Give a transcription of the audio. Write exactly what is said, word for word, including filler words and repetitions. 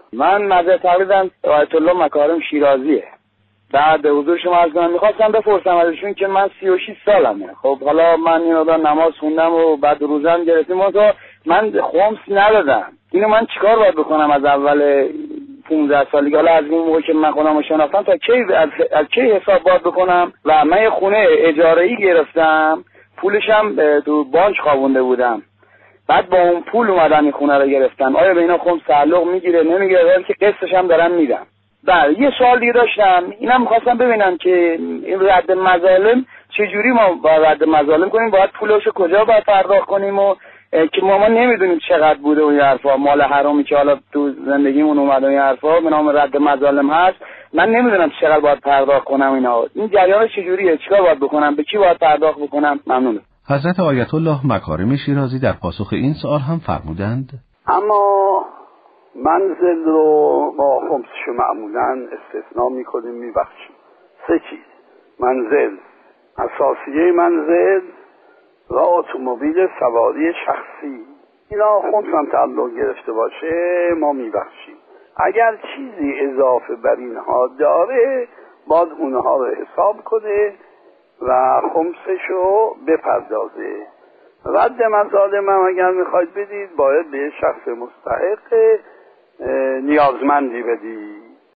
من مزه تقریدم آیت الله مکارم شیرازیه. بعد به حضور شما از من میخواستم بپرسم ازشون که من سی و شش سالمه. خب حالا من این آدم نماز خوندم و بعد روزم گرفتیم و تو من خمس ندادم. اینو من چیکار باید بکنم از اول پونزده سالگی؟ حالا از اون موقع که من خودم رو شناختم تا کی از, از کی حساب باید بکنم؟ و من یه خونه اجاره‌ای گرفتم، پولش هم تو بانک خوابونده بودم، بعد با اون پول اومدم این خونه رو گرفتم. آیا به اینا خمس تعلق میگیره نمیگیره؟ ولی که قسطش هم دارم میدم. بله یه سوال دیگه داشتم، اینم می‌خواستم ببینم که این رد مظالم چجوری ما با رد مظالم کنیم؟ باید پولاشو کجا باید پرداخت کنیم و که ما ما نمیدونیم چقدر بوده و این حرفا، مال حرامی که حالا تو زندگیمون اومده این حرفا به نام رد مظالم هست، من نمیدونم چقدر باید پرداخت کنم اینا. این جریان چجوریه؟ چیکار باید بکنم؟ به کی باید پرداخت بکنم؟ ممنونم. حضرت آیت الله مکارم شیرازی در پاسخ این سوال هم فرمودند: اما منزل رو با خمسش معمولا استثناء میکنیم، میبخشیم. سه چیز: منزل، اساسیه منزل و اتومبیل سواری شخصی. اینا خمس هم تعلق گرفته باشه ما میبخشیم. اگر چیزی اضافه بر اینها داره باید اونها رو حساب کنه و خمسش رو بپردازه. رد مظالم هم اگر میخواید بدید باید به شخص مستحق نیازمندی بدید.